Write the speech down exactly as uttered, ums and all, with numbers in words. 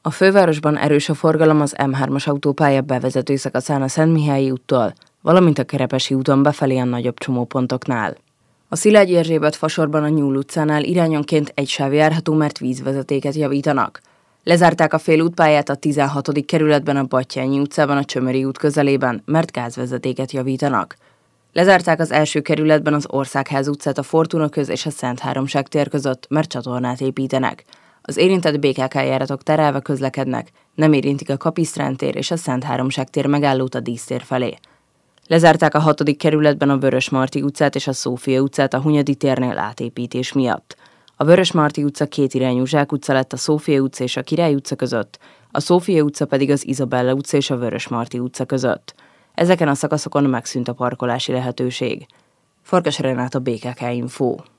A fővárosban erős a forgalom az M hármas autópálya bevezető szakaszán a Szentmihályi úttól, valamint a Kerepesi úton befelé a nagyobb csomópontoknál. A Szilágyi Erzsébet fasorban a Nyúl utcánál irányonként egy sáv járható, mert vízvezetéket javítanak. Lezárták a félútpályát a tizenhatodik kerületben a Batthyány utcában a Csömöri út közelében, mert gázvezetéket javítanak. Lezárták az első kerületben az Országház utcát a Fortuna köz és a Szent Háromság tér között, mert csatornát építenek. Az érintett bé ká ká járatok terelve közlekednek, nem érintik a Kapisztrán tér és a Szent Háromság tér megállót a Dísztér felé. Lezárták a hatodik kerületben a Vörösmarty utcát és a Szófia utcát a Hunyadi térnél átépítés miatt. A Vörösmarty utca kétirányú zsákutca lett a Szófia utca és a Király utca között, a Szófia utca pedig az Izabella utca és a Vörösmarty utca között. Ezeken a szakaszokon megszűnt a parkolási lehetőség. Farkas Renáta, bé ká ká Info.